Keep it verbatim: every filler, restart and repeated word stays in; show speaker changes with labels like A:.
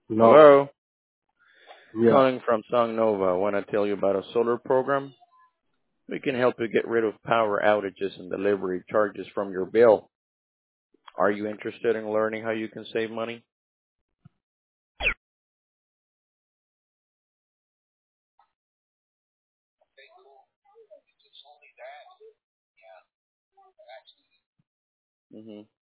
A: No,
B: Hello,
A: yeah.
B: calling from Song Nova. I want to tell you about a solar program. We can help you get rid of power outages and delivery charges from your bill. Are you interested in learning how you can save money? hmm